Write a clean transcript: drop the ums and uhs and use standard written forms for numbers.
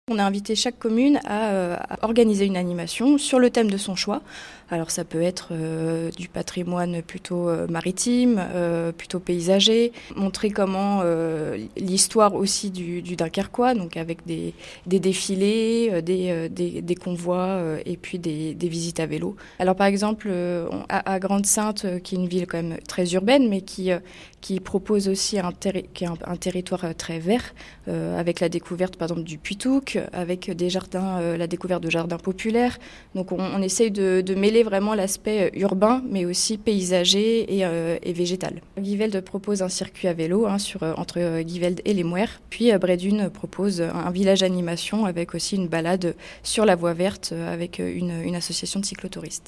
On a invité chaque commune à organiser une animation sur le thème de son choix. Alors ça peut être du patrimoine plutôt maritime, plutôt paysager, montrer comment l'histoire aussi du Dunkerquois, donc avec des défilés, des convois et puis des visites à vélo. Alors par exemple à Grande-Synthe, qui est une ville quand même très urbaine, mais qui propose aussi un territoire très vert, avec la découverte par exemple du Puy-Touques, avec des jardins, la découverte de jardins populaires. Donc on essaye de mêler vraiment l'aspect urbain, mais aussi paysager et végétal. Guyvelde propose un circuit à vélo entre Guyvelde et les Mouères. Puis Brédune propose un village animation avec aussi une balade sur la voie verte avec une association de cyclotouristes.